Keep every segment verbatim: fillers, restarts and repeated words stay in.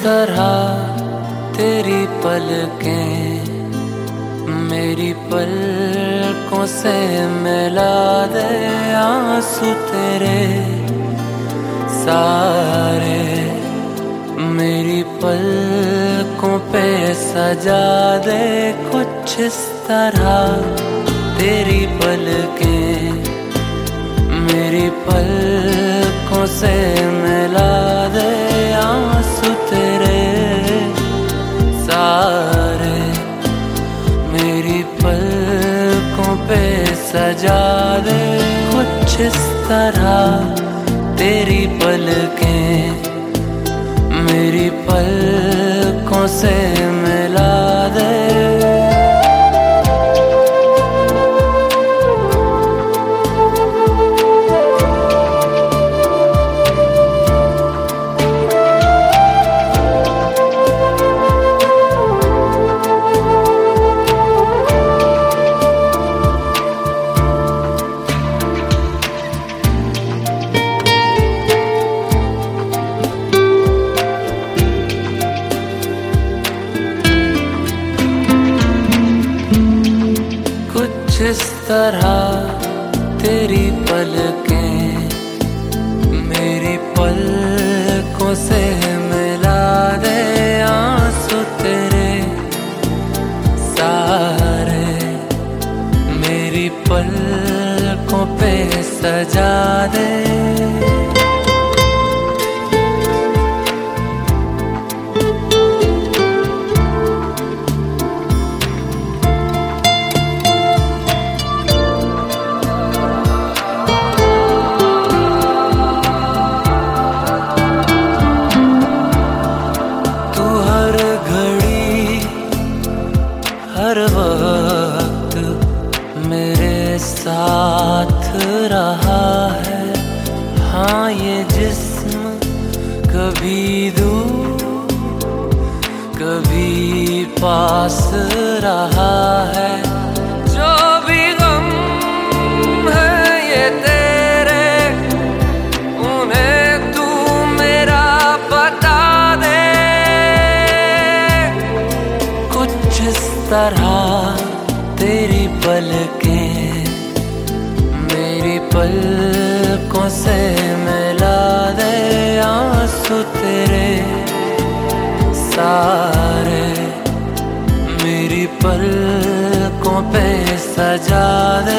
तरह तेरी पलकें मेरी पलकों से मिला दे, आंसू तेरे सारे मेरी पलकों पे सजा दे। कुछ इस तरह तेरी पलकें मेरी पलकों से मिला दे, आंसू तेरे सारे मेरी पलकों पे सजा दे। कुछ इस तरह तेरी पलकें मेरी पलकों से मिला दे। इस तरह तेरी पलकें मेरी पलकों से मिला दे, आंसू तेरे सारे मेरी पलकों पे सजा दे। हर वक्त मेरे साथ रहा है, हाँ ये जिस्म कभी दूर कभी पास रहा है। जो भी गम है ये तेरे उन्हें तू मेरा बता दे। कुछ इस तरह तेरी पलकें मेरी पलकों से मिला दे, आंसू तेरे सारे मेरी पलकों पे सजा दे।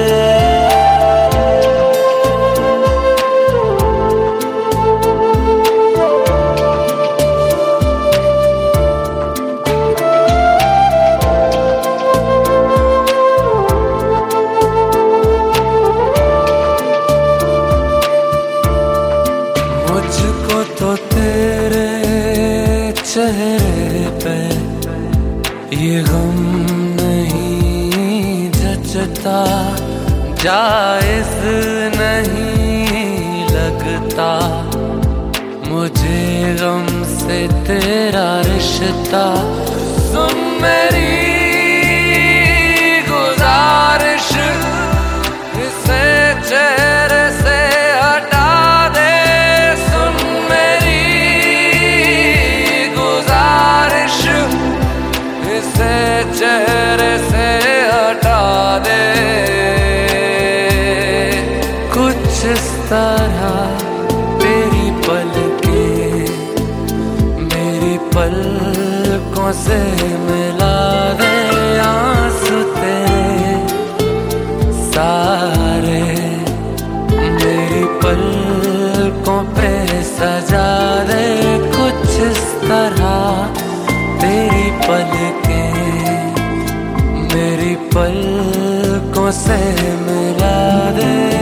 मुझको तो तेरे चेहरे पे ये गम नहीं जचता, जायज नहीं लगता मुझे गम से तेरा रिश्ता। सुन मेरी गुजारिश इसे चेहरे से हटा दे। चेहरे से हटा दे। कुछ इस तरह तेरी पलकें मेरी पलकों से मिला दे, आंसू तेरे सारे मेरी पलकों पे सजा दे। कुछ इस तरह तेरी पलकें मेरी पलकों से मिला दे।